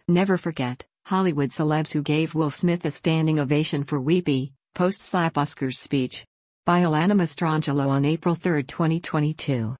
Never forget, Hollywood celebs who gave Will Smith a standing ovation for Weepy, post-slap Oscars speech. By Alana Mastrangelo on April 3, 2022.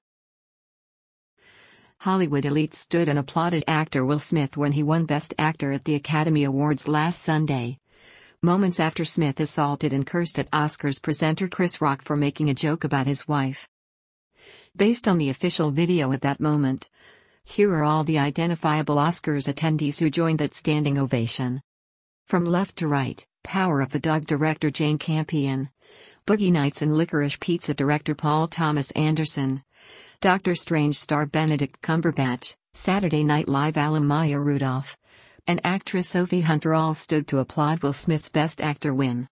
Hollywood elites stood and applauded actor Will Smith when he won Best Actor at the Academy Awards last Sunday. Moments after Smith assaulted and cursed at Oscars presenter Chris Rock for making a joke about his wife. Based on the official video at that moment, here are all the identifiable Oscars attendees who joined that standing ovation. From left to right, Power of the Dog director Jane Campion, Boogie Nights and Licorice Pizza director Paul Thomas Anderson, Doctor Strange star Benedict Cumberbatch, Saturday Night Live alum Maya Rudolph, and actress Sophie Hunter all stood to applaud Will Smith's Best Actor win.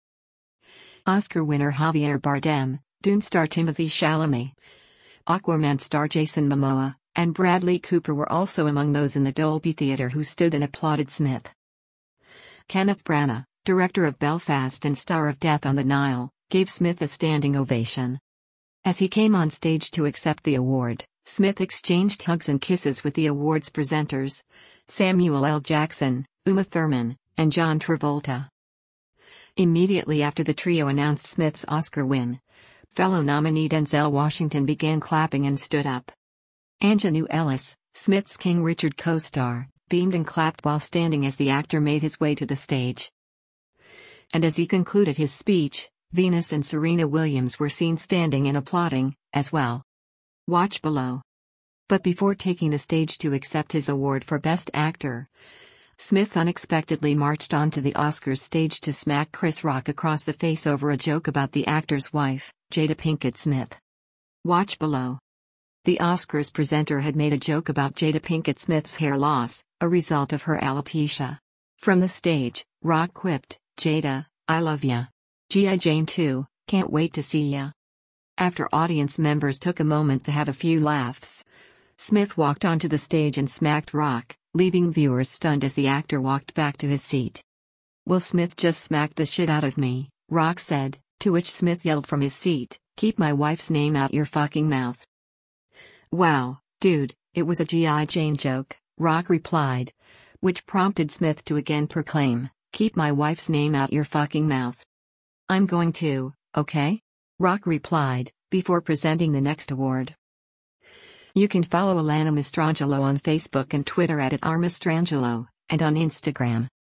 Oscar winner Javier Bardem, Dune star Timothée Chalamet, Aquaman star Jason Momoa, and Bradley Cooper were also among those in the Dolby Theatre who stood and applauded Smith. Kenneth Branagh, director of Belfast and star of Death on the Nile, gave Smith a standing ovation. As he came on stage to accept the award, Smith exchanged hugs and kisses with the awards presenters, Samuel L. Jackson, Uma Thurman, and John Travolta. Immediately after the trio announced Smith's Oscar win, fellow nominee Denzel Washington began clapping and stood up. Aunjanue Ellis, Smith's King Richard co-star, beamed and clapped while standing as the actor made his way to the stage. And as he concluded his speech, Venus and Serena Williams were seen standing and applauding, as well. Watch below. But before taking the stage to accept his award for Best Actor, Smith unexpectedly marched onto the Oscars stage to smack Chris Rock across the face over a joke about the actor's wife, Jada Pinkett Smith. Watch below. The Oscars presenter had made a joke about Jada Pinkett Smith's hair loss, a result of her alopecia. From the stage, Rock quipped, "Jada, I love ya. G.I. Jane 2, can't wait to see ya." After audience members took a moment to have a few laughs, Smith walked onto the stage and smacked Rock, leaving viewers stunned as the actor walked back to his seat. "Will Smith just smacked the shit out of me," Rock said, to which Smith yelled from his seat, "Keep my wife's name out your fucking mouth." "Wow, dude, it was a G.I. Jane joke," Rock replied, which prompted Smith to again proclaim, "Keep my wife's name out your fucking mouth." "I'm going to, okay?" Rock replied, before presenting the next award. You can follow Alana Mastrangelo on Facebook and Twitter @RMastrangelo, and on Instagram